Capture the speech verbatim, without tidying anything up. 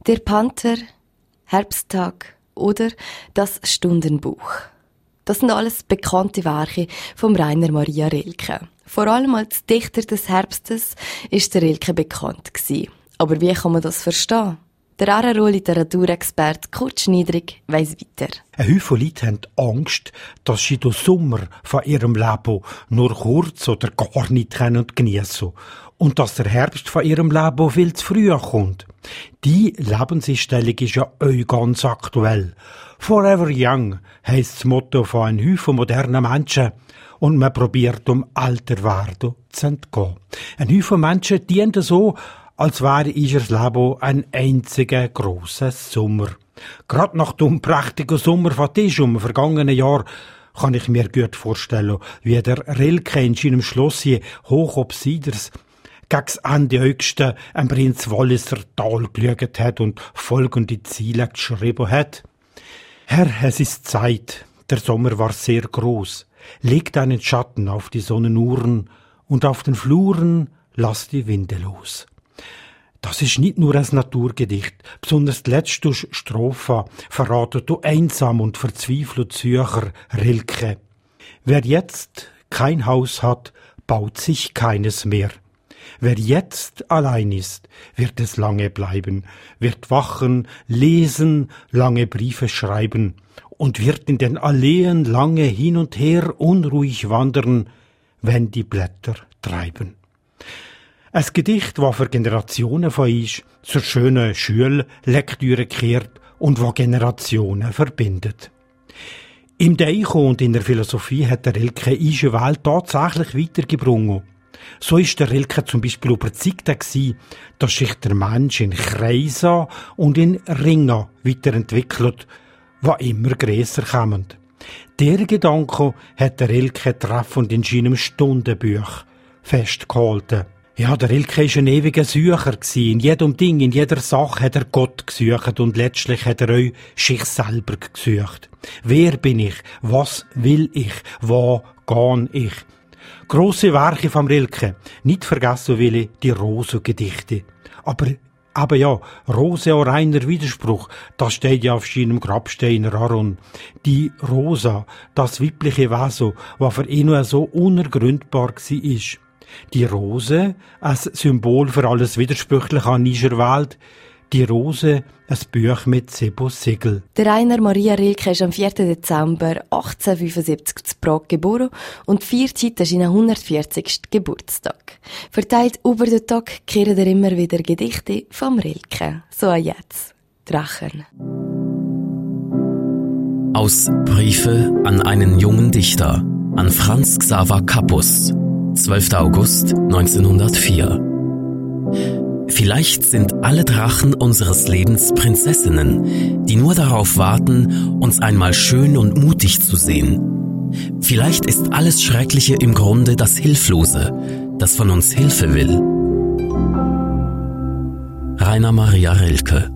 Der Panther, Herbsttag oder das Stundenbuch. Das sind alles bekannte Werke von Rainer Maria Rilke. Vor allem als Dichter des Herbstes ist der Rilke bekannt gewesen. Aber wie kann man das verstehen? Der R R O-Literaturexperte Kurt Schniedrig weiss weiter. Ein Haufen Leute haben Angst, dass sie den Sommer von ihrem Leben nur kurz oder gar nicht geniessen können und dass der Herbst von ihrem Leben viel zu früh kommt. Die Lebenseinstellung ist ja auch ganz aktuell. Forever Young heisst das Motto von einem Haufen moderner Menschen und man probiert, um älter werden zu entgehen. Ein Haufen Menschen dienen so, als wäre ihr Leben ein einziger grosser Sommer. Gerade nach dem prächtigen Sommer von Tischum im vergangenen Jahr kann ich mir gut vorstellen, wie der Rilke in seinem Schlosschen hoch ob Siders gegen das Ende August ein Prinz Walliser Tal geschaut hat und folgende Ziele geschrieben hat. Herr, es ist Zeit, der Sommer war sehr groß, legt einen Schatten auf die Sonnenuhren und auf den Fluren lasst die Winde los. Das ist nicht nur ein Naturgedicht, besonders die letzte Strophe verratet du einsam und verzweifelt Zürcher Rilke. Wer jetzt kein Haus hat, baut sich keines mehr. Wer jetzt allein ist, wird es lange bleiben, wird wachen, lesen, lange Briefe schreiben und wird in den Alleen lange hin und her unruhig wandern, wenn die Blätter treiben. Ein Gedicht, das für Generationen von uns zur schönen Schullektüre kehrt und das Generationen verbindet. Im Deicho und in der Philosophie hat der Rilke unsere Welt tatsächlich weitergebracht. So ist der Rilke zum Beispiel überzeugt gewesen, dass sich der Mensch in Kreisen und in Ringen weiterentwickelt, die immer grösser kommen. Der Gedanke hat der Rilke treffend in seinem Stundenbuch festgehalten. Ja, der Rilke war ein ewiger Sucher. In jedem Ding, in jeder Sache hat er Gott gesucht und letztlich hat er auch sich selber gesucht. Wer bin ich? Was will ich? Wo gehe ich? Grosse Werke vom Rilke. Nicht vergessen will ich die Rosengedichte. Aber, aber ja, Rose auch reiner Widerspruch. Das steht ja auf seinem Grabstein Aron. Die Rosa, das weibliche Wesen, was für ihn so unergründbar war. Die Rose, ein Symbol für alles Widersprüchliche an unserer Welt. Die Rose, ein Buch mit sieben Siegeln. Der Rainer Maria Rilke ist am vierten Dezember achtzehnhundertfünfundsiebzig zu Prag geboren und feiert heute seinen hundertvierzigsten Geburtstag. Verteilt über den Tag kehren er immer wieder Gedichte vom Rilke. So auch jetzt. Drachen. Aus Briefe an einen jungen Dichter, an Franz Xaver Kappus, zwölfter August neunzehnhundertvier. Vielleicht sind alle Drachen unseres Lebens Prinzessinnen, die nur darauf warten, uns einmal schön und mutig zu sehen. Vielleicht ist alles Schreckliche im Grunde das Hilflose, das von uns Hilfe will. Rainer Maria Rilke.